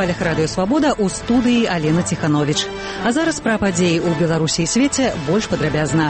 хвалях радыё «Свабода» ў студыі Алена Ціхановіч. А зараз пра падзеі ў Беларусі і свеце больш падрабязна.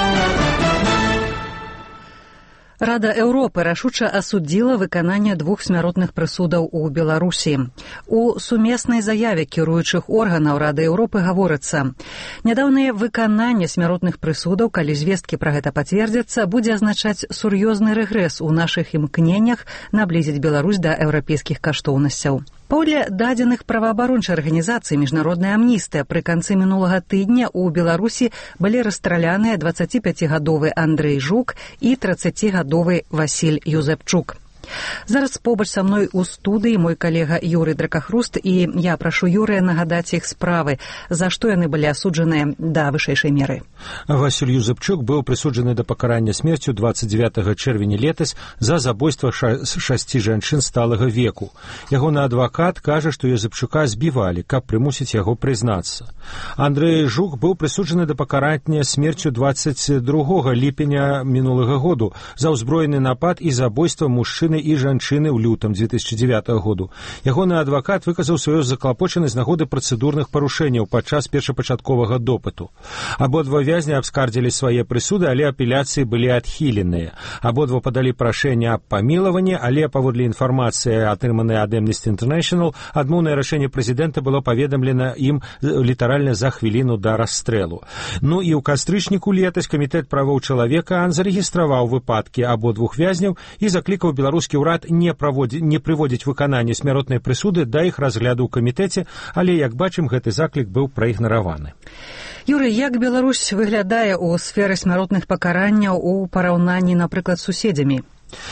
Рада Еўропы рашуча асудзіла выкананне 2 смяротных прысудаў у Беларусі. У сумеснай заяве кіруючых органаў Рады Еўропы гаворыцца: нядаўнае выкананне смяротных прысудаў, калі звесткі пра гэта пацвердзяцца, будзе азначаць сур'ёзны рэгрэс у нашых імкненнях наблізіць Беларусь да еўрапейскіх каштоўнасцяў. Паводле дадзеных праваабарончай арганізацыі «Міжнародная амністыя» пры канцы мінулага тыдня ў Беларусі былі расстраляныя 25-гадовы Андрэй Жук і 30-гадовы Васіль Юзэпчук. Зараз побач са мной у студыі мой калега Юрый Дракахруст, і я прашу Юрыя нагадаць іх справы, за што яны былі асуджаныя да вышэйшай меры. Васіль Юзэпчук быў прысуджаны да пакарання смерцю 29 чэрвеня летась за забойства 6 жанчын сталага веку. Ягоны адвакат кажа, што Юзэпчука збівалі, каб прымусіць яго прызнацца. Андрэй Жук быў прысуджаны да пакарання смерцю 22 ліпеня мінулага году за ўзброены напад і забойства мужчыны і жанчыны ў лютым 2009 году. Ягоны адвакат выказаў сваю заклапочанасць з нагоды працэдурных парушэнняў падчас першапачатковага допыту. Абодва вязні абскардзілі свае прысуды, але апеляцыі былі адхіленыя. Абодва падалі прашэнне аб памілаванні, але паводле інфармацыі, атрыманай ад Amnesty International, адмоўнае рашэнне прэзідэнта было паведамлена ім літаральна за хвіліну да расстрэлу. Ну і ў кастрычніку летась камітэт правоў чалавека зарэгістраваў выпадкі абодвух вязняў і заклікаў беларускі ўрад не прыводзіць выкананне смяротнай прысуды да іх разгляду ў камітэце, але, як бачым, гэты заклік быў праігнараваны. Юрый, як Беларусь выглядае ў сферы смяротных пакаранняў у параўнанні, напрыклад, з суседзямі?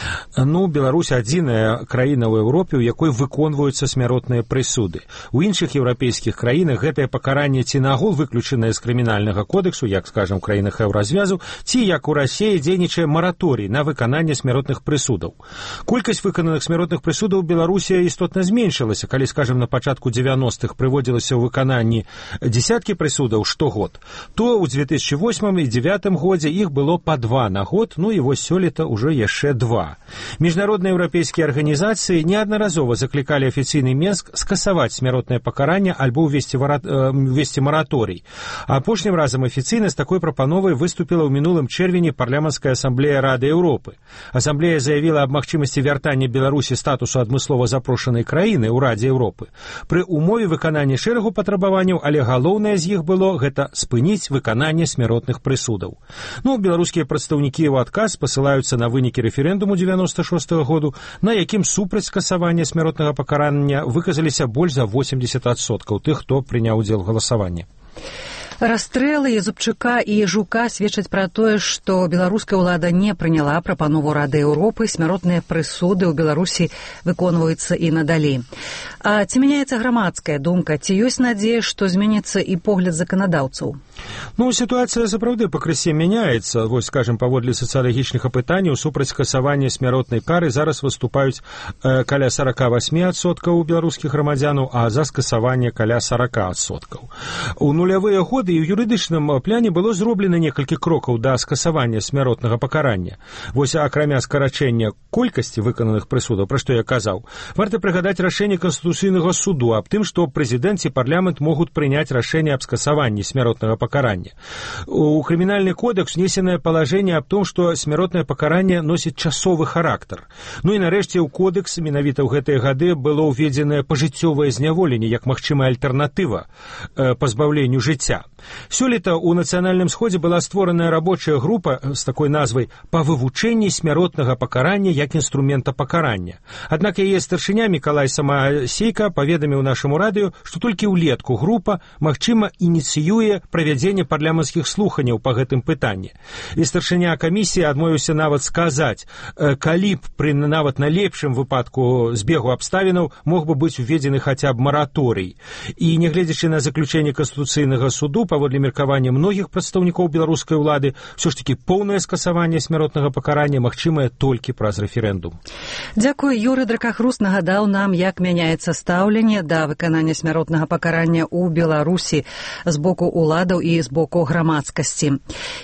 Беларусь адзіная краіна ў Еўропе, у якой выконваюцца смяротныя прысуды. У іншых еўрапейскіх краінах гэтае пакаранне ці нагул выключанае з крымінальнага кодексу, як, скажам, у краінах еўразвязу, ці, як у Расіі, дзейнічае мараторый на выкананне смяротных прысудаў. Колькасць выкананых смяротных прысудаў у Беларусі істотна зменшылася, калі, скажам, на пачатку 90-х прыводзілася ў выкананні дзесяткі прысудаў штогод, то ў 2008 і 2009 годзе іх было па 2 на год, і вось сёлета ўжо яшчэ 2. Міжнародныя еўрапейскія арганізацыі неаднаразова заклікалі афіцыйны Менск скасаваць смяротнае пакаранне альбо ўвесці мараторый. Апошнім разам афіцыйна з такой прапановай выступіла ў мінулым чэрвені парламенцкая асамблея Рады Еўропы. Асамблея заявіла аб магчымасці вяртання Беларусі статусу адмыслова запрошанай краіны ў Радзе Еўропы пры умове выканання шэрагу патрабаванняў, але галоўнае з іх было гэта спыніць выкананне смяротных прысудаў. Беларускія прадстаўнікі ў адказ пасылаюцца на вынікі рэферэндуму 96-го году, на якім супраць скасавання смяротнага пакарання выказаліся больш за 80% тых, хто прыняў удзел у галасаванні. Расстрэлы Юзэпчука і Жука сведчаць пра тое, што беларуская ўлада не прыняла прапанову Рады Еўропы, смяротныя прысуды ў Беларусі выконваюцца і надалей. А ці мяняецца грамадская думка? Ці ёсць надзея, што зменіцца і погляд заканадаўцаў? Сітуацыя сапраўды пакрысе мяняецца. Вось, скажем, паводле сацыялагічных апытанняў супраць скасавання смяротнай кары зараз выступаюць каля 48% у беларускіх грамадзянаў, а за скасаванне каля 40%. У нулявыя годы і ў юрыдычным пляне было зроблена некалькі крокаў да скасавання смяротнага пакарання. Вось, акрамя скарачэння колькасці выкананых прысудаў, пра што я казаў, варта прыгадаць рашэнне Канстытуцыйнага суду аб тым, што прэзідэнт ці парламент могуць прыняць рашэнне аб скасаванні смяротнага пакарання. У крымінальны кодекс внесенае палажэнне аб том, што смяротнае пакаранне носіць часовы характар. І нарэшце ў кодекс менавіта ў гэтыя гады было ўведзенае пажыццёвае зняволенне як магчымая альтэрнатыва пазбаўленню жыцця. Сёлета ў Нацыянальным сходзе была створаная рабочая група з такой назвай «Па вывучэнні смяротнага пакарання як інструмента пакарання». Аднак яе старшыня Мікалай Самасейка паведаміў нашаму радыё, што толькі ўлетку група, магчыма, ініцыюе правядзенне парламенцкіх слуханняў па гэтым пытанні. І старшыня камісіі адмовіўся нават сказаць, калі б пры нават на лепшым выпадку збегу абставінаў мог бы быць уведзены хаця б мараторый. І нягледзячы на заключэнне Канстытуцыйнага суду, паводле меркавання многіх прадстаўнікоў беларускай улады, ўсё ж такі поўнае скасаванне смяротнага пакарання магчымае толькі праз рэферэндум. Дзякуй. Юрый Дракахрус нагадаў нам, як мяняецца стаўленне да выканання смяротнага пакарання ў Беларусі з боку уладаў і з боку грамадскасці.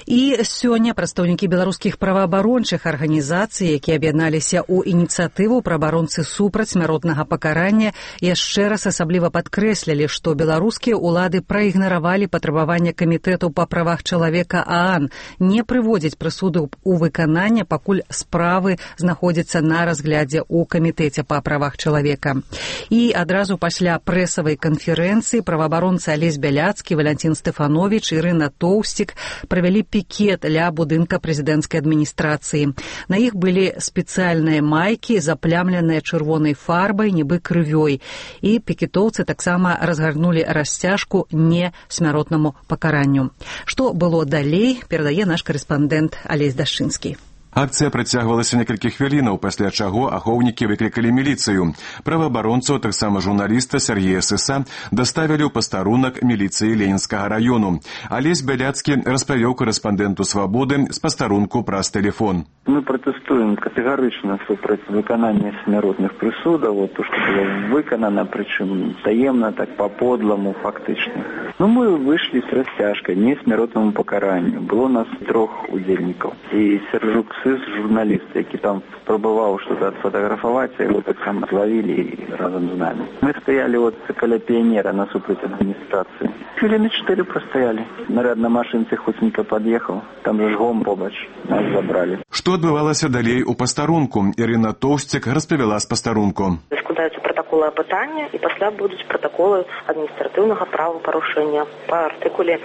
І сёння прадстаўнікі беларускіх праваабарончых арганізацый, якія аб'ядналіся ў ініцыятыву праваабаронцы супраць смяротнага пакарання, яшчэ раз асабліва падкрэслілі, што беларускія улады праігнаравалі патрабаванне камітэту па правах чалавека ААН не прыводзіць прысуды ў выкананне, пакуль справы знаходзяцца на разглядзе ў камітэце па правах чалавека. І адразу пасля прэсавай канферэнцыі праваабаронцы Алесь Бяляцкі, Валянцін Стэфановіч, Ірына Тоўсцік правялі пікет ля будынка прэзідэнцкай адміністрацыі. На іх былі спецыяльныя майкі, заплямленыя чырвонай фарбай, нібы крывёй. І пікетоўцы таксама разгарнулі расцяжку не смяротнаму пакаранню. Што было далей, перадае наш карэспандэнт Алесь Дашчынскі. Акцыя працягвалася некалькі хвілінаў, пасля чаго ахоўнікі выклікалі міліцыю. Праваабаронцаў, таксама журналіста Сергея Сыса, даставілі ў пастарунак міліцыі Ленінскага раёну. Алесь Бяляцкі распавёў карэспандэнту «Свабоды» з пастарунку праз тэлефон. Мы протестуем категорично супраць выканання смяротных прысудаў, то, што было выканана, прычым таемна, так па-подламу, фактычна. Но мы выйшлі з расцяжкай не смяротнаму пакаранню. Было у нас 3 удзельнікаў. І Сержук Сыс, журналіст, які там спрабаваў што-то адфотаграфаваць, яго таксама злавілі разам з намі. Мы стаялі вот каля піянера насупраць адміністрацыі. Хвіліны 4 прастаялі. Наряд на машынцы хутенька пад'ехаў. Там же жгом побач. Нас забралі. Што адбывалася далей у пастарунку? Ірына Тоўсцік распавяла з пастарунку. Складаюцца пратаколы апытання і пасля будуць пратаколы адміністратыўнага правапарушэння. Па артыкуле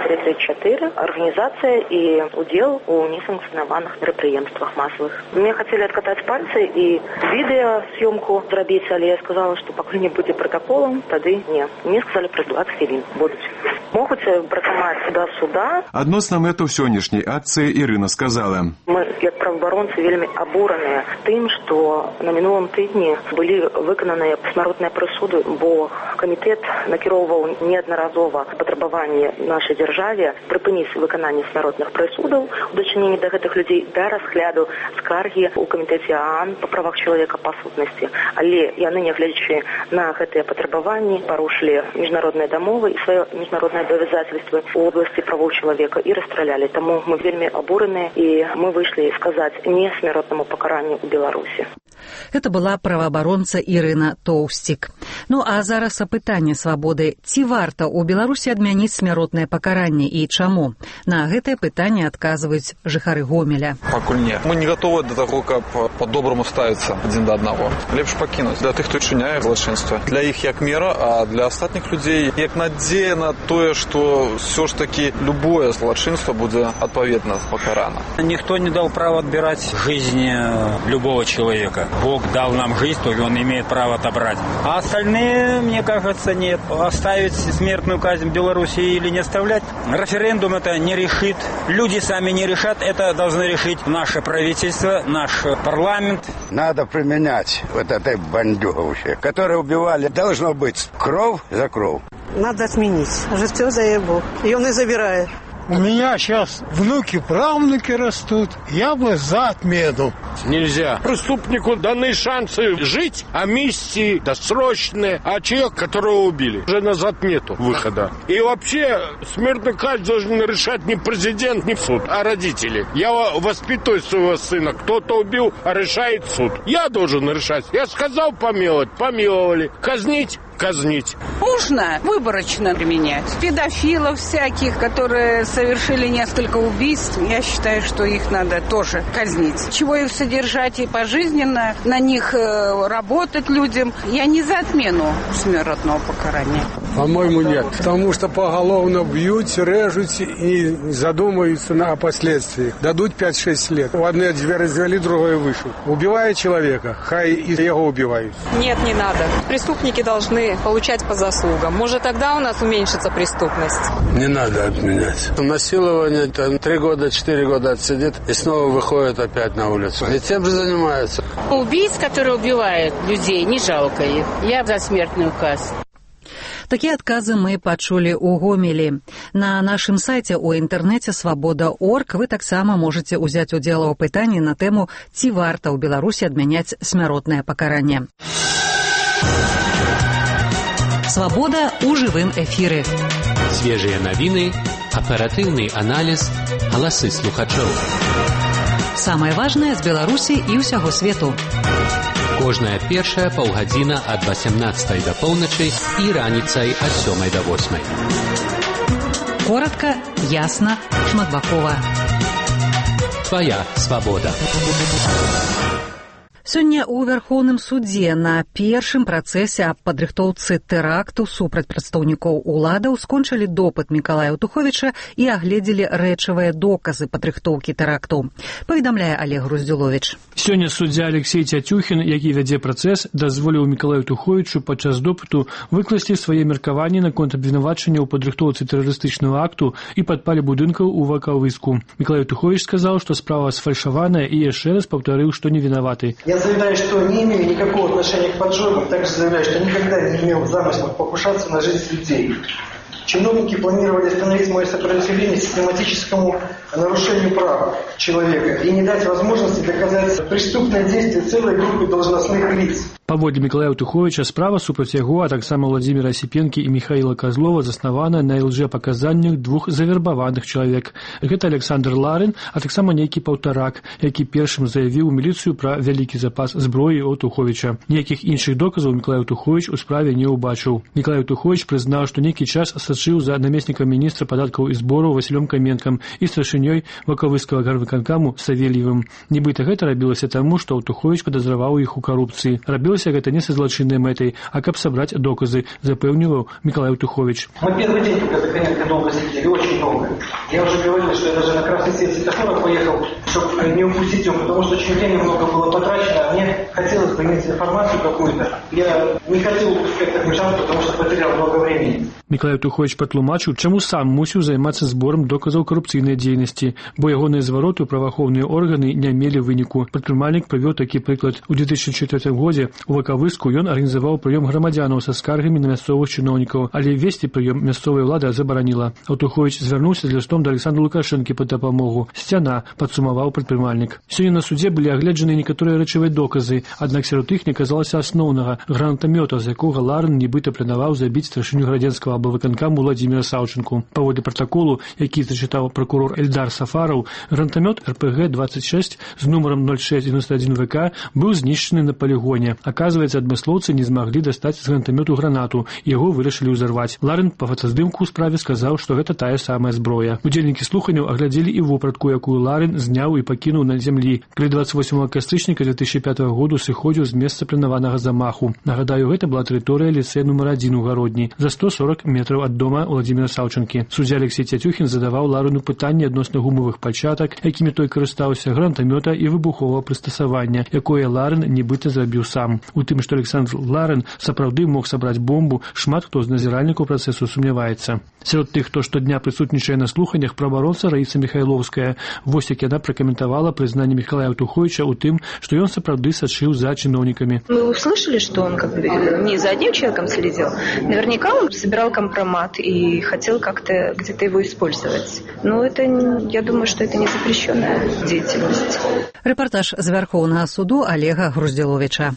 23.4 арганізацыя і удзел у несанкцыянаваных мерапрыемствах масавых. Мне хацелі адкатаць пальцы і відэасъёмку зрабіць, але я сказала, што пакуль не будзе пратаколам, тады не. Мне сказалі праз 20 хвілін будуць. Могуць працаваць да суда. Адносна мэтаў сённяшняй акцыі Ірына сказала. Мы, як праваабаронцы, вельмі абураныя тым, што на мінулым тыдні былі выкананыя смяротныя прысуды, бо камітэт накіроўваў неаднаразова патрабаванне нашай дзяржаве прыпыніць выкананне смяротных прысудаў у дачыненні да гэтых людзей да разгляду скаргі ў камітэце ААН па правах чалавека па сутнасці. Але яны, нягледзячы на гэтыя патрабаванні, парушылі міжнародныя дамовы і свае міжнародныя абавязацельствы ў обласці правоў чалавека і расстралялі. Таму мы вельмі абураныя і мы выйшлі сказаць не смяротнаму пакаранню ў Беларусі. Гэта была праваабаронца Ірына Тоўсцік. Ну а зараз апытанне «Свабоды». Ці варта ў Беларусі адмяніць смяротнае пакаранне і чаму? На гэтае пытанне адказваюць жыхары Гомеля. Пакуль не. Мы не готовы до таго, каб по-добраму ставіцца адзін да аднаго. Лепш пакінуць для тых, хто чыняе злачынства. Для іх як мера, а для астатніх людзей як надзея на тое, што ўсё ж такі любое злачынства будзе адпаведна пакарана. Никто не дал права отбирать жизнь любого человека. Бог дал нам жизнь, то он имеет право отобрать. А остальные, мне кажется, нет. Оставить смертную казнь в Беларуси или не оставлять? Референдум это не решит. Люди сами не решат. Это должны решить наше правительство, наш парламент. Надо применять вот этой бандюговщине, которые убивали. Должно быть кровь за кровь. Надо отменить. Уже все заебал. И он и забирает. У меня сейчас внуки, правнуки растут. Я бы за отмену. Нельзя. Преступнику даны шансы жить, амнистии досрочные, а человек, которого убили, уже назад нету выхода. И вообще смертную казнь должен решать не президент, не суд, а родители. Я воспитываю своего сына. Кто-то убил, а решает суд. Я должен решать. Я сказал помиловать, помиловали. Казнить. Нужно выборочно применять. Педофилов всяких, которые совершили несколько убийств, я считаю, что их надо тоже казнить. Чего их содержать и пожизненно, на них работать людям. Я не за отмену смертного покарания. По-моему, нет. Потому что поголовно бьют, режут и задумаются о последствиях. Дадут 5-6 лет. У одной две развели, другой вышел. Убивая человека, хай и его убивают. Нет, не надо. Преступники должны получать по заслугам. Может, тогда у нас уменьшится преступность? Не надо отменять. Насилование, 3 года, 4 года отсидит и снова выходит опять на улицу. И тем же занимается. Убийц, которые убивают людей, не жалко их. Я за смертную казнь. Такія адказы мы пачулі ў Гомелі. На нашым сайце ў інтэрнэце «Свабода.орг» вы таксама можаце ўзяць удзел у апытанні на тэму, ці варта ў Беларусі адмяняць смяротнае пакаранне. «Свабода» ў жывым эфіры. Свежыя навіны, аператыўны аналіз, галасы слухачоў. Самае важнае з Беларусі і ўсяго свету. Кожная першая паўгадзіна ад 18 да поўначы і раніцай ад 7 да 8. Коротка, ясна, шматбакова. Твая свабода. Сёння ў Вярхоўным судзе на першым працэсе аб падрыхтоўцы тэракту супраць прадстаўнікоў уладаў скончылі допыт Мікалая Аўтуховіча і агледзелі рэчавыя доказы падрыхтоўкі тэракту. Паведамляе Олег Груздзіловіч. Сёння суддзя Алексей Цятюхін, які вядзе працэс, дазволіў Мікалаю Аўтуховічу падчас допыту выкласці свае меркаванні наконт абвінавачання ў падрыхтоўцы тэрарыстычнага акту і падпале будынкаў у Вакавыску. Мікалай Аўтуховіч сказаў, што справа сфальшаваная і яшчэ раз паўтарыў, што не вінаваты. Я заявляю, что не имею никакого отношения к поджогам, также заявляю, что никогда не имел замыслов покушаться на жизнь людей. Чиновники планировали остановить мое сопротивление систематическому нарушению прав человека и не дать возможности доказать преступное действие целой группы должностных лиц. Паводле Мікалая Аўтуховіча справа супраць яго, а таксама Владзіміра Асіпенкі і Міхаіла Казлова заснавана на лжэпаказаннях двух завербаваных чалавек. Гэта Александр Ларын, а таксама нейкі Паўтарак, які першым заявіў у міліцыю пра вялікі запас зброі Аўтуховіча. Ніякіх іншых доказаў Мікалай Аўтуховіч у справе не ўбачыў. Мікалай Аўтуховіч прызнаў, што нейкі час сачыў за намеснікам міністра падаткаў і збораў Васілём Каменкам і старшынёй Вакавыскага гарвыканкаму Савельевым. Нібыта гэта рабілася таму, што Аўтуховіч падазраваў іх у карупцыі. Рабілася гэта не са злачыннай мэтай, а каб сабраць доказы, запэўніваў Мікалай Аўтуховіч. Мы первый день, когда за Каменко долго сидели, очень долго. Я уже говорил, что я даже на красный свет светофора поехал, чтобы не упустить его, потому что очень времени много было потрачено, а мне хотелось бы иметь информацию какую-то. Я не хотел упускать такой шанс, потому что потерял много времени. Мікалай Аўтуховіч патлумачыў, чаму сам мусіў займацца зборам доказаў карупцыйнай дзейнасці, бо ягоныя звароты ў праваахоўныя органы не мелі выніку. Прадпрымальнік прывёў такі прыклад. У 2004 годзе у Вакавыску ён арганізаваў прыём грамадзянаў са скаргамі на мясцовых чыноўнікаў, але весці прыём мясцовая ўлада забараніла. Аўтуховіч звярнуўся з лістом да Александра Лукашэнкі па дапамогу. Сцяна, падсумаваў прадпрымальнік. Сёння на судзе былі агледжаны некаторыя рэчавыя доказы, аднак сярод іх не аказалася асноўнага гранатамёта, з якога Ларын нібыта планаваў забіць старшыню градзенскага абвыканкаму Владзіміра Саўчынку. Паводле пратаколу, які зачытаў пракурор Эльдар Сафараў, гранатамёт РПГ-26 з нумарам 0691 ВК быў знішчаны на палігоне. Аказваецца, адмыслоўцы не змаглі дастаць з гранатамёту гранату, яго вырашылі ўзарваць. Ларын па фотаздымку ў справе сказаў, што гэта тая самая зброя. Удзельнікі слуханняў аглядзелі і вопратку, якую Ларын зняў і пакінуў на зямлі, калі 28 кастрычніка 2005 году сыходзіў з месца планаванага замаху. Нагадаю, гэта была тэрыторыя ліцэя нумар 1 у Гародні, за 140 метраў ад дома Владзіміра Саўчынкі. Суддзя Алексей Цятюхін задаваў Ларыну пытанні адносна гумавых пальчатак, якімі той карыстаўся, гранатамёта і выбуховага прыстасавання, якое Ларын нібыта зрабіў сам. У тым, што Александр Ларын сапраўды мог сабраць бомбу, шмат хто з назіральнікаў працэсу сумняваецца. Сярод тых, хто штодня прысутнічае на слуханнях, праваабаронца Раіса Міхайловская. Вось як яна пракаментавала прызнанне Мікалая Аўтуховіча ў тым, што ён сапраўды сачыў за чыноўнікамі. Мы услышали, что он как бы не за одним человеком следил. Наверняка он собирал компромат и хотел как-то где-то его использовать. Но это, я думаю, что это не запрещенная деятельность. Рэпартаж з Вярхоўнага суду Олега Груздзіловіча.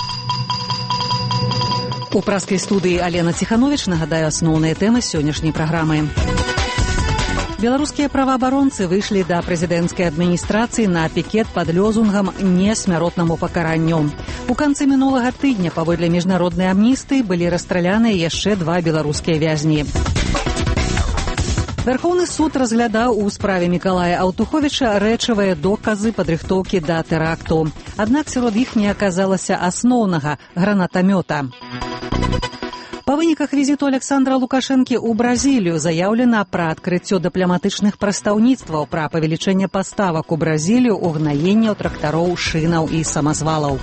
У праскай студыі Алена Ціхановіч нагадаю асноўныя тэмы сённяшняй праграмы. Беларускія праваабаронцы выйшлі да прэзідэнцкай адміністрацыі на пікет пад лёзунгам «Не смяротнаму пакаранню». У канцы мінулага тыдня паводле міжнароднай амністыі былі расстраляныя яшчэ 2 беларускія вязні. Вярхоўны суд разглядаў у справе Мікалая Аўтуховіча рэчавыя доказы падрыхтоўкі да тэракту. Аднак сярод іх не аказалася асноўнага гранатамёта. Па выніках візіту Александра Лукашэнкі ў Бразілію заяўлена пра адкрыццё дыпламатычных прадстаўніцтваў, пра павелічэнне паставак у Бразілію, угнаенняў трактароў, шынаў і самазвалаў.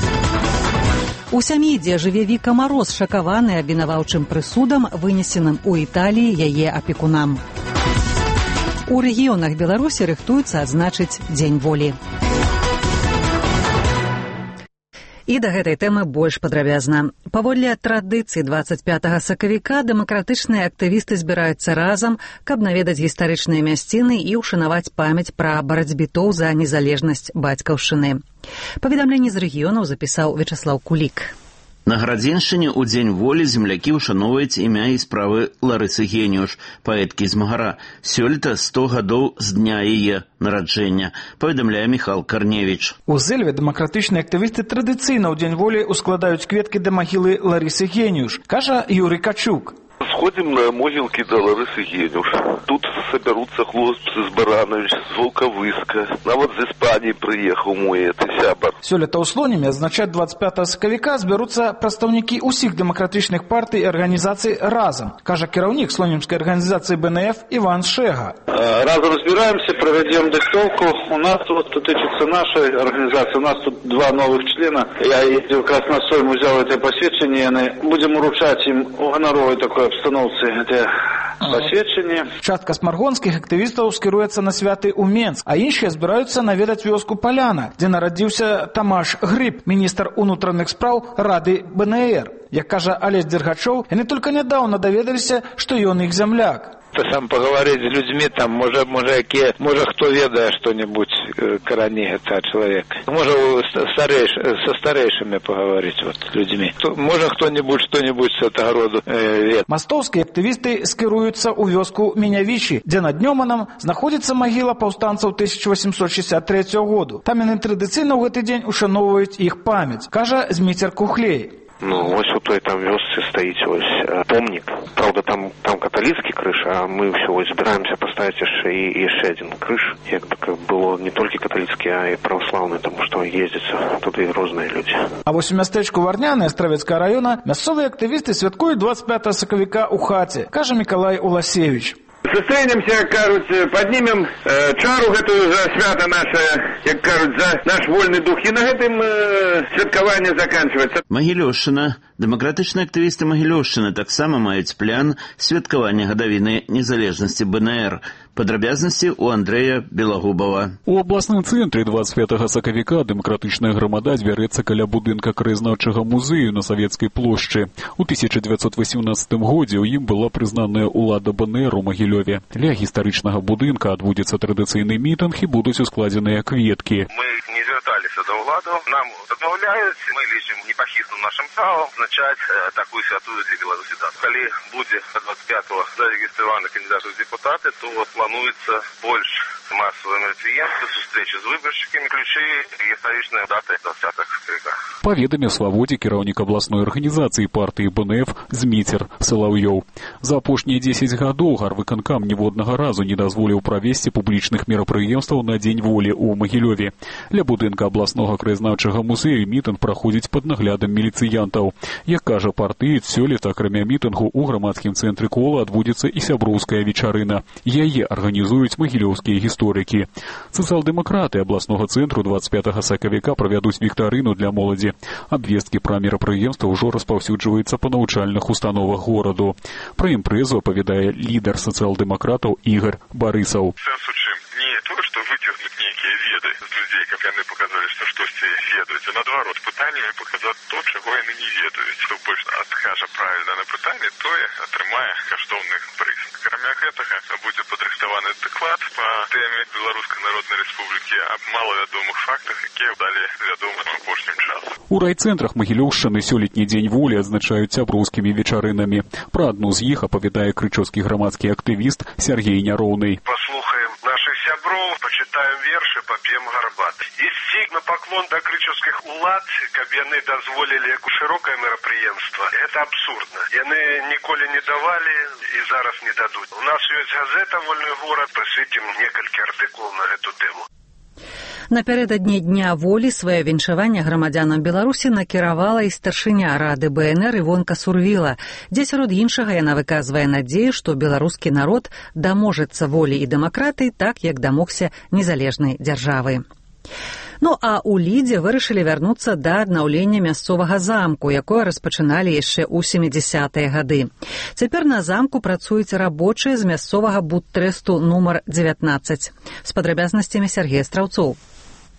У сям'і, дзе жыве Віка Мароз, шакаваны абвінаваўчым прысудам, вынесеным у Італіі яе апекунам. У рэгіёнах Беларусі рыхтуюцца адзначыць Дзень волі. І да гэтай тэмы больш падрабязна. Паводле традыцыі 25 сакавіка дэмакратычныя актывісты збіраюцца разам, каб наведаць гістарычныя мясціны і ўшанаваць памяць пра барацьбітоў за незалежнасць бацькаўшчыны. Паведамленне з рэгіёнаў запісаў Вячаслаў Кулік. На Градзеншчыне ў Дзень волі землякі ўшаноўваюць імя і справы Ларысы Геніуш, паэткі з Магара. Сёлета 100 гадоў з дня яе нараджэння, паведамляе Міхал Карневіч. У Зэльве дэмакратычныя актывісты традыцыйна ў Дзень волі ускладаюць кветкі да магілы Ларысы Геніуш, кажа Юрый Качук. Сходим на могилки до Ларисы Генюш. Тут соберутся хлопцы с Баранович, с Волковыска. Нават з Испании приехал мой сябар. Сёлета ў Слоніме адзначаць 25 сакавіка збяруцца прадстаўнікі ўсіх дэмакратычных партый і арганізацый разам, кажа кіраўнік слонімскай арганізацыі БНФ Иван Шега. Разом разбираемся, проведем дыктовку. У нас вот тут нашей организации, у нас тут 2 новых члена. Я ездил как раз на Сойм, взял это посвящение. Будем уручать им у гоноровой такой обстановцы это посвящение. Частка смаргонскіх актывістаў скіруецца на святы ў Менск, а іншыя збіраюцца наведаць вёску Паляна, дзе нарадзіўся Тамаш Грыб, міністр унутраных спраў Рады БНР. Як кажа Алесь Дергачоў, яны толькі нядаўна даведаліся, што ён іх земляк. Сам поговорить с людьми, там, может, кто ведает что-нибудь короне этого человека. Может, со старейшими поговорить, вот, людьми. Может, кто-нибудь что-нибудь с этого рода ведает. Мастовские активисты скируются у вёску Менявичи, где над Нёманом находится могила повстанцев 1863 года. Там яны традыцыйна ў гэты дзень ушановываюць іх памяць, кажа Зміцер Кухлей. Ну, ось у той там вёсцы стоїть ось помнік. Правда, там католицкий крыш, а мы все ось збираемся поставить еще один крыш. Як бы было не только католицкий, а и православный, потому что ездятся туды разные люди. А вось у мястэчку Варняне Астравецкага района мясцовыя актывісты святкуюць 25 сакавіка ў хаце, кажа Миколай Уласевич. Сустрэнемся, кажуць, поднимем чару гэтую за свята наше, як кажуць, за наш вольны дух. І на гэтым святкаванне заканчваецца. Магілёўшчына. Дэмакратычныя актывісты Магілёўшчыны таксама маюць план святкавання гадавіны незалежнасці БНР. Падрабязнасці у Андрэя Белагубова. У абласным цэнтры 25 сакавіка дэмакратычная грамада збярэцца каля будынка краязнаўчага музею на Савецкай плошчы. У 1918 годзе ў ім была прызнаная ўлада БНР у Магілёве. Ля гістарычнага будынка адбудзецца традыцыйны мітынг і будуць ускладзеныя кветкі. Мы не звярталіся да ўладу, нам адмаўляюць, мы лічым непахісным нашым правам означаць такую святую для Беларусі дату. Калі будзе 25-го зарэгістраваны кандидат у депутаты, то плануецца больш массовые мерапрыемствы, сустрэчы з выбаршчыкамі, ключы гістарычныя даты 20 сакавіка. Паведаміў Свабодзе кіраўнік абласной арганізацыі партыі БНФ Зміцер Салаўёў. За апошнія 10 гадоў гарвыканкам ніводнага разу не дазволіў правесці публічных мерапрыемстваў на Дзень волі ў Магілёве. Ля будынка абласнога краязнаўчага музею мітынг праходзіць пад наглядам міліцыянтаў. Як кажа партыец, сёлета акрамя мітынгу ў грамадскім цэнтры кола адбудзецца і сяброўская вечарына. Яе арганізуюць магілёўскія гісторыкі. Сацыял-дэмакраты абласнога цэнтру 25 сакавіка правядуць віктарыну для моладзі. Абвесткі пра мерапрыемства ўжо распаўсюджваецца па навучальных установах гораду. Пра імпрэзу апавядае лідар сацыял-дэмакратаў Ігар Барысаў. Сэнс у чым? Не то, што выцягнуць нейкія веды з людзей, каб яны паказалі, што штосьці ведаюць, а наадварот, пытаннямі паказаць то, чаго яны не ведаюць. Хто больш адкажа правільна на пытанне, той атрымае каштоўны прыз. Акрамя гэтага будзе падрыхтаваны даклад па тэме Беларускай Народнай Рэспублікі аб малавядомых фактах, якія далі вядомы апошнім часам. У райцэнтрах Магілёўшчыны сёлетні Дзень волі адзначаюць сяброўскімі вечарынамі. Пра адну з іх апавядае крычаўскі грамадскі актывіст Сергей Няроўны. Паслухаем наших сяброў, пачытаем вершы, пап'ем гарбат. Ісці на паклон да крычаўскіх улад, каб яны дазволілі шырокае мерапрыемства. Гэта абсурдна. Яны ніколі не давалі і зараз не дадуць. У нас ёсць газета «Вольны горад», прысвяцім некалькі артыкулаў на гэту тэму. Напярэдадні Дня волі сваё віншаванне грамадзянам Беларусі накіравала і старшыня Рады БНР Івонка Сурвіла, дзе сярод іншага яна выказвае надзею, што беларускі народ даможацца волі і дэмакратыі так, як дамогся незалежнай дзяржавы. Ну а ў Лідзе вырашылі вярнуцца да аднаўлення мясцовага замку, якое распачыналі яшчэ ў 70-е гады. Цяпер на замку працуюць рабочыя з мясцовага будтрэсту нумар 19. З падрабязнасцямі Сергей Страўцоў.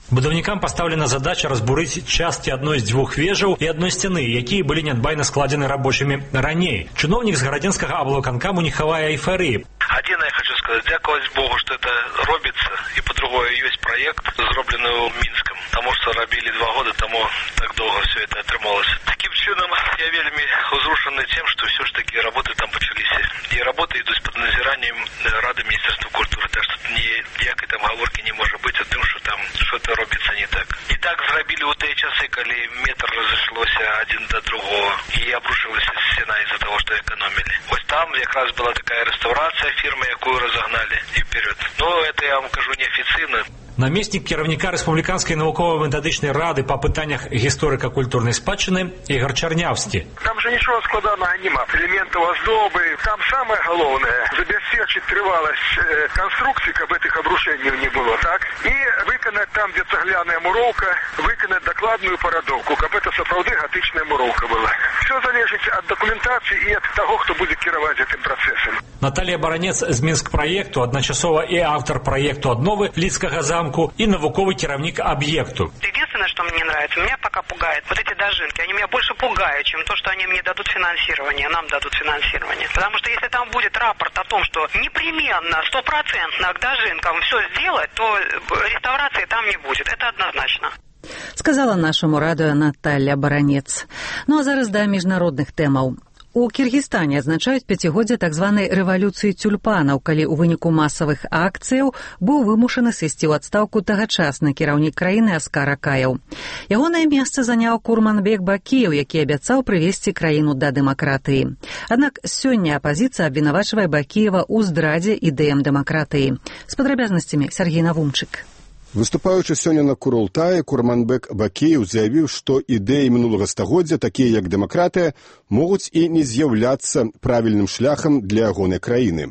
Будаўнікам пастаўлена задача разбурыць часткі адной з дзвюх вежаў і адной сцяны, якія былі нядбайна складзены рабочымі раней. Чыноўнік з гарадзенскага аблвыканкаму не хавае эйфарыі. Адзінае хочу сказаць, дзякаваць Богу, што это робіцца, і па-другое, ёсць праект, зроблены ў Мінскам, таму што рабілі 2 года, таму так доўга все это атрымалася. Такім чынам, я вельмі узрушаны тем, што все ж таки работы там пачаліся. І работы ідуць пад назіраннем Рады Міністэрства культуры, так што ніякай там гаворкі не можа быць о тым, што там что-то робіцца не так. І так зрабілі ў тыя часы, калі метр разышлося адзін да другого, і абрушылася сцена из-за того, што экономілі. Вось там якраз была такая рэстаўрацыя фірмы, якую разогнали, и вперед. Но это я вам кажу неофициально. Намеснік кіраўніка Рэспубліканскай навукова-метадычнай рады па пытаннях гісторыка-культурнай спадчыны Ігор Чарнявскі. Там же нічого складаного нема. Элементаў аздобы. Там самое галоўнае забяспечыць трываласць конструкций, каб этих обрушений не было, так? И выканаць там, где цагляная муроўка, выканаць дакладную парадоўку, каб это сапраўды гатычная муроўка была. Все залежыць ад дакументацыі і ад таго, хто будзе кіраваць гэтым працэсам. Наталья Баранец з Мінск-праекту, адначасова і аўтар праекту адновы Лідскага замку и навуковый кіраўнік объекту. Единственное, что мне не нравится, меня пока пугает вот эти дожинки. Они меня больше пугают, чем то, что они мне дадут финансирование, нам дадут финансирование. Потому что если там будет рапорт о том, что непременно, 100% к дожинкам все сделать, то реставрации там не будет. Это однозначно. Сказала нашему радио Наталья Баранец. Ну а зараз да міжнародных тэмаў. У Кіргізстане адзначаюць 5-годдзе так званай рэвалюцыі тюльпанаў, калі ў выніку масавых акцыяў быў вымушаны сысці ў адстаўку тагачасны кіраўнік краіны Аскар Акаев. Ягонае месца заняў Курманбек Бакиев, які абяцаў прывесці краіну да дэмакратыі. Аднак сёння апазіцыя абвінавачвае Бакиева ў здрадзе ідэям дэмакратыі. З падрабязнасцямі Сергей Навумчык. Выступаючы сёння на Курултаі, Курманбек Бакиев заявіў, што ідэі мінулага стагоддзя, такія як дэмакратыя, могуць і не з'яўляцца правільным шляхам для ягонай краіны.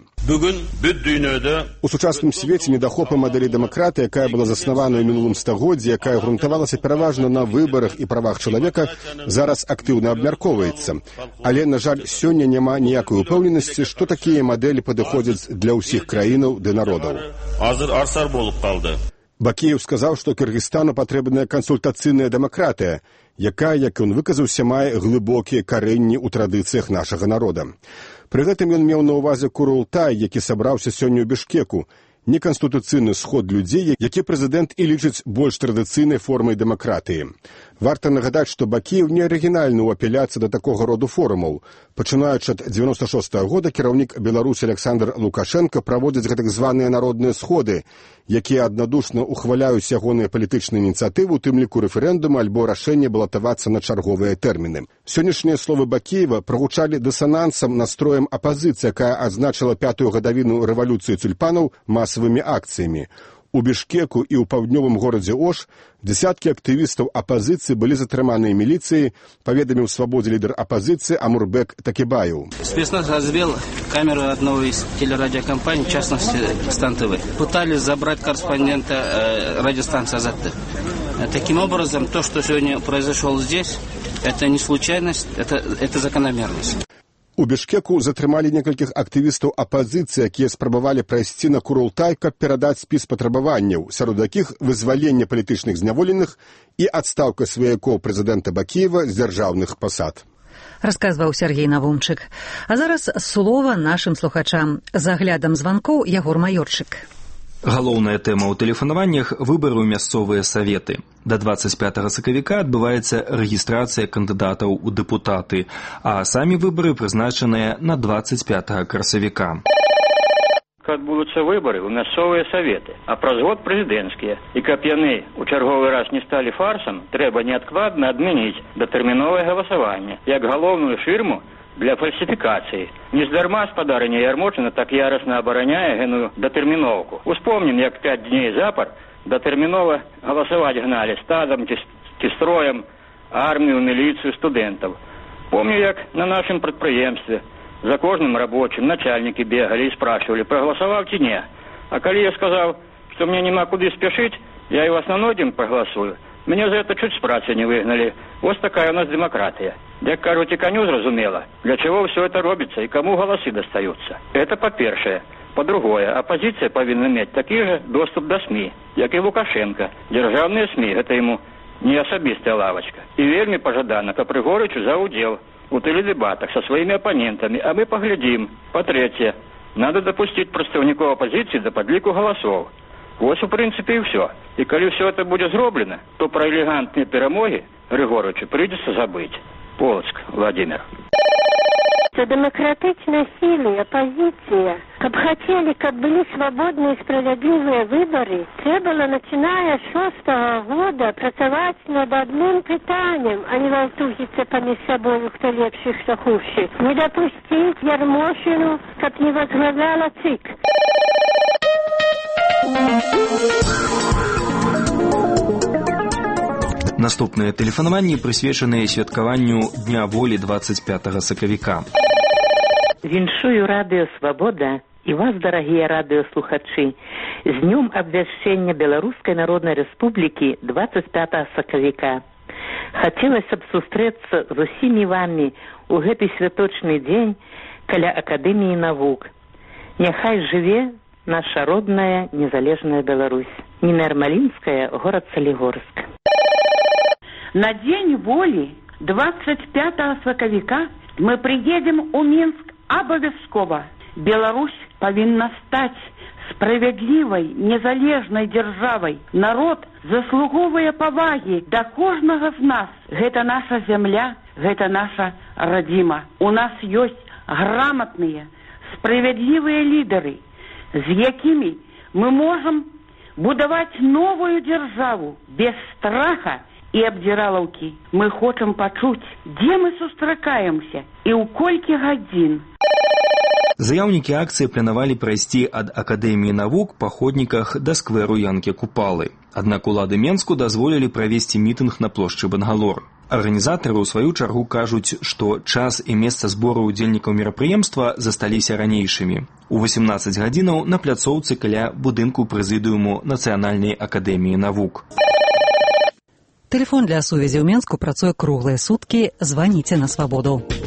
У сучасным свеце недахопа мадэлі дэмакратыі, якая была заснавана ў мінулым стагоддзі, якая грунтавалася пераважна на выбарах і правах чалавека, зараз актыўна абмяркоўваецца. Але, на жаль, сёння няма ніякай упэўненасці, што такія мадэлі падыходзяць для ўсіх краінаў ды народаў. Бакиев сказаў, што Кыргызстану патрэбная кансультацыйная дэмакратыя, якая, як ён выказаўся, мае глыбокія карэнні ў традыцыях нашага народа. Пры гэтым ён меў на ўвазе Курултай, які сабраўся сёння ў Бішкеку, неканстытуцыйны сход людзей, які прэзідэнт і лічыць больш традыцыйнай формай дэмакратыі. Варта нагадаць, што Бакиев не арыгінальны ў апеляцыі да такога роду форумаў. Пачынаючы ад 96-го года кіраўнік Беларусі Александр Лукашенко праводзіць гэтак званыя народныя сходы, якія аднадушна ухваляюць ягоныя палітычныя ініцыятывы, у тым ліку рэферэндум альбо рашэнне балатавацца на чарговыя тэрміны. Сённяшнія словы Бакиева прагучалі дысанансам настроем апазіцыі, якая адзначыла 5-ю гадавіну рэвалюцыі тюльпанаў масавымі акцыямі. У Бішкеку і ў паўднёвым горадзе Ош дзесяткі актывістаў апазіцыі былі затрыманыя міліцыяй, паведаміў свабодзе лідар апазіцыі Амурбек Такебаев. Спецназ развел камеру одной из телерадиокомпаний, в частности Стан ТВ. Пытались забрать корреспондента радиостанции «Азат». Таким образом, то, что сегодня произошло здесь, это не случайность, это закономерность. У Бішкеку затрымалі некалькіх актывістаў апазіцыі, якія спрабавалі прайсці на Курултай, каб перадаць спіс патрабаванняў, сярод якіх вызваленне палітычных зняволеных і адстаўка сваякоў прэзідэнта Бакиева з дзяржаўных пасад. Расказваў Сергей Навумчык. А зараз слова нашым слухачам. За аглядам званкоў Ягор Маёрчык. Галоўная тэма ў тэлефанаваннях – выбары ў мясцовыя саветы. Да 25 сакавіка адбываецца рэгістрацыя кандыдатаў у дэпутаты, а самі выбары прызначаныя на 25 красавіка. Адбудуцца выбары ў мясцовыя саветы, а праз год прэзідэнцкія. І каб яны ў чарговы раз не сталі фарсам, трэба неадкладна адмяніць датэрміновае галасаванне, як галоўную шырму для фальсіфікацыі. Нездарма спадарыня Ярмошына так ярасна абараняе гэную датэрміноўку. Успомнім, як 5 дней запар датэрмінова галасаваць гналі стадам ці строем армію, міліцыю, студэнтаў. Помню, як на нашым прадпрыемстве за кожным рабочым начальнікі бегалі і спрашивалі, прагаласаваў ці не. А калі я сказаў, што мне няма куды спешыць, я і вас на нодзень прагаласую. Мяне за это чуть с працы не выгнали. Вот такая у нас демократия. Як кажуть, и коню зразумела, для чего все это робится и кому голосы достаются. Это по-першее. Па-другое, апозіцыя павінна мець такі же доступ да СМІ, як і Лукашенко. Дзяржаўныя СМІ – гэта яму не асабістая лавачка. І вельмі пажадана, каб Рыгорыч узяў удзел у тэледэбатах са сваімі апанентамі, а мы паглядзім. Па-трэцяе, надо дапусціць прадстаўнікоў апазіцыі да падліку галасоў. Вось, у прынцыпе, і ўсё. І калі ўсё это будзе зроблена, то пра элегантныя перамогі Рыгорычу прыйдзецца забыць. Полацк, Владимир. Демократичная сила, оппозиция, как хотели, как были свободные и справедливые выборы, требовало, начиная с 6-го года, працевать над одним питанием, а не волтухиться поміж собой, кто лепший, кто худший. Не допустить Ярмошину, как не возглавляла ЦИК. Наступнае тэлефанаванне прысвечанае святкаванню Дня волі 25 сакавіка. Віншую радыё «Свабода» і вас, дарагія радыёслухачы, з днём абвяшчэння Беларускай Народнай Рэспублікі 25 сакавіка. Хацелася б сустрэцца з усімі вамі ў гэты святочны дзень каля Акадэміі навук. Няхай жыве наша родная незалежная Беларусь. Ніна Ярмалінская, горад Салігорск. На День воли 25 сакавіка мы приедем у Минск обовязково. Беларусь повинна стать справедливой, незалежной державой. Народ заслуговує поваги до кожного з нас. Гэта наша земля, гэта наша родима. У нас есть грамотные, справедливые лидеры, з якими мы можем будовать новую державу без страха и обдираловки. Мы хотим почуть, где мы сустракаемся и у колькі гадзін. Заяўнікі акцыі планавалі прайсці ад Акадэміі навук па ходніках да скверу Янкі Купалы. Аднак улады Менску дазволілі правесці мітынг на плошчы Бангалор. Арганізатары ў сваю чаргу кажуць, што час і месца збору ўдзельнікаў мерапрыемства засталіся ранейшымі. У 18 гадзінаў на пляцоўцы каля будынку прэзідыуму Нацыянальнай акадэміі навук. Телефон для сувязі ў Менску працуе круглыя суткі. Званіце на свабоду.